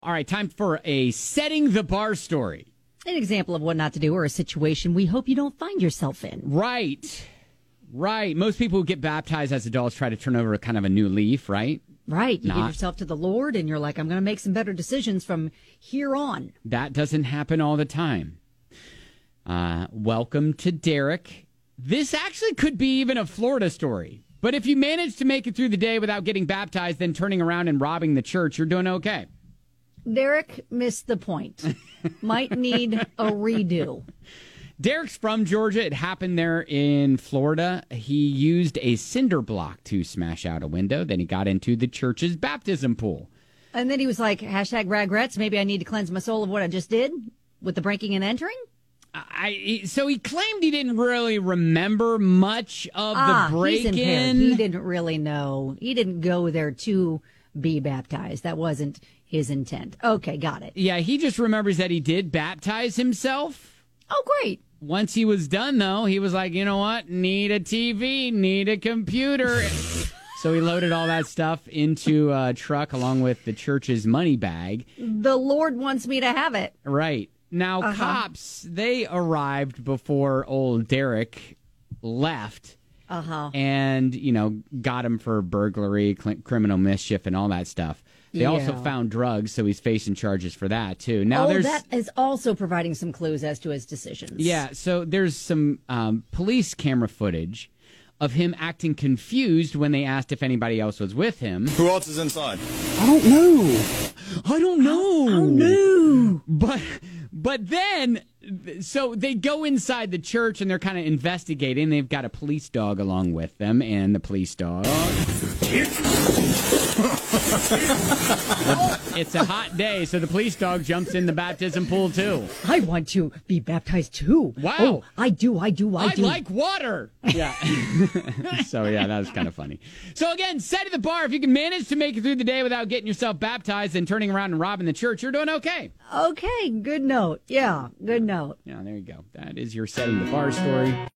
All right, time for a setting the bar story. An example of what not to do or a situation we hope you don't find yourself in. Right. Most people who get baptized as adults try to turn over kind of a new leaf, right? Right. You give yourself to the Lord and you're like, I'm going to make some better decisions from here on. That doesn't happen all the time. Welcome to Derek. This actually could be even a Florida story. But if you manage to make it through the day without getting baptized, then turning around and robbing the church, you're doing okay. Derek missed the point. Might need a redo. Derek's from Georgia. It happened there in Florida. He used a cinder block to smash out a window. Then he got into the church's baptism pool. And then he was like, #regrets. Maybe I need to cleanse my soul of what I just did with the breaking and entering. So he claimed he didn't really remember much of the break-in. He didn't really know. He didn't go there to be baptized. That wasn't his intent. Okay, got it. Yeah, he just remembers that he did baptize himself. Oh, great. Once he was done, though, he was like, you know what? Need a TV, need a computer. So he loaded all that stuff into a truck along with the church's money bag. The Lord wants me to have it. Right. Now, cops, they arrived before old Derek left. And, got him for burglary, criminal mischief, and all that stuff. They also found drugs, so he's facing charges for that, too. Now, that is also providing some clues as to his decisions. Yeah, so there's some police camera footage of him acting confused when they asked if anybody else was with him. Who else is inside? I don't know. But then, so they go inside the church and they're kind of investigating. They've got a police dog along with them, and the police dog. It's a hot day, so the police dog jumps in the baptism pool, too. I want to be baptized, too. Wow. Oh, I do. I like water. Yeah. So, yeah, that was kind of funny. So, again, setting the bar. If you can manage to make it through the day without getting yourself baptized and turning around and robbing the church, you're doing okay. Okay, good note. Yeah, good note. Yeah, there you go. That is your setting the bar story.